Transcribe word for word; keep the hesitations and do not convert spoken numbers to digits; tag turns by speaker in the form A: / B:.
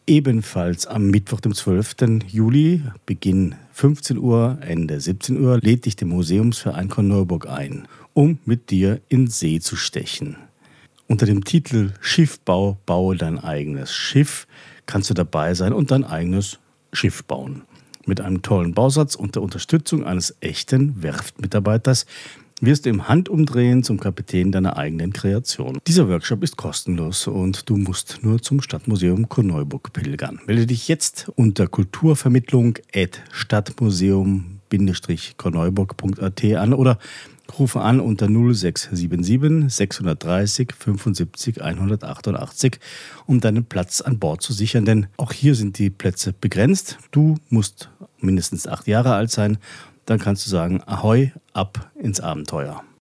A: Ebenfalls am Mittwoch, dem zwölften Juli, Beginn fünfzehn Uhr, Ende siebzehn Uhr, lädt dich der Museumsverein Korneuburg ein, um mit dir in See zu stechen. Unter dem Titel Schiffbau, baue dein eigenes Schiff kannst du dabei sein und dein eigenes Schiff bauen. Mit einem tollen Bausatz und der Unterstützung eines echten Werftmitarbeiters wirst du im Handumdrehen zum Kapitän deiner eigenen Kreation. Dieser Workshop ist kostenlos und du musst nur zum Stadtmuseum Korneuburg pilgern. Melde dich jetzt unter kulturvermittlung at stadtmuseum korneuburg punkt a t an oder rufe an unter null sechs sieben sieben sechs drei null fünfundsiebzig hundertachtundachtzig, um deinen Platz an Bord zu sichern, denn auch hier sind die Plätze begrenzt. Du musst mindestens acht Jahre alt sein. Dann kannst du sagen, Ahoi, ab ins Abenteuer.